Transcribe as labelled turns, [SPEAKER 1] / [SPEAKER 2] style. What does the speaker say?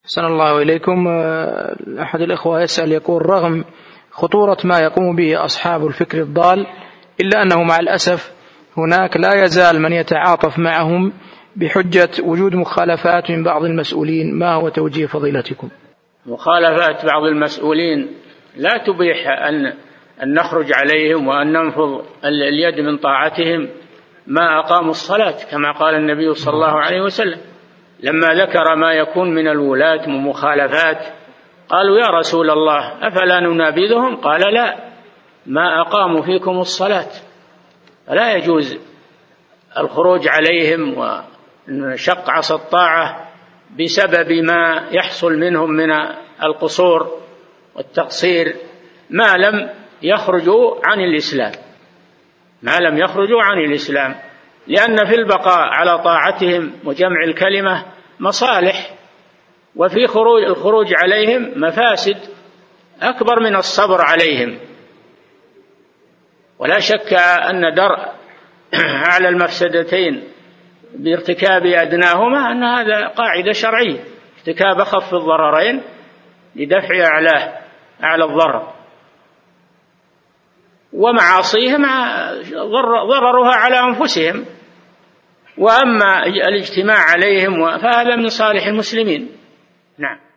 [SPEAKER 1] أحسن الله إليكم. أحد الإخوة يسأل يقول: رغم خطورة ما يقوم به أصحاب الفكر الضال، إلا أنه مع الأسف هناك لا يزال من يتعاطف معهم بحجة وجود مخالفات من بعض المسؤولين. ما هو توجيه فضيلتكم؟
[SPEAKER 2] مخالفات بعض المسؤولين لا تبيح أن نخرج عليهم وأن ننفض اليد من طاعتهم ما أقاموا الصلاة، كما قال النبي صلى الله عليه وسلم لما ذكر ما يكون من الولاة من مخالفات. قالوا: يا رسول الله أفلا ننابذهم؟ قال: لا، ما أقاموا فيكم الصلاة. فلا يجوز الخروج عليهم ونشق عصا الطاعة بسبب ما يحصل منهم من القصور والتقصير ما لم يخرجوا عن الإسلام، لأن في البقاء على طاعتهم وجمع الكلمة مصالح، وفي الخروج عليهم مفاسد أكبر من الصبر عليهم. ولا شك أن درء على المفسدتين بارتكاب أدناهما أن هذا قاعدة شرعية، ارتكاب أخف الضررين لدفع أعلى الضرر، ومعاصيهم ضررها على أنفسهم. وأما الاجتماع عليهم فهذا من صالح المسلمين. نعم.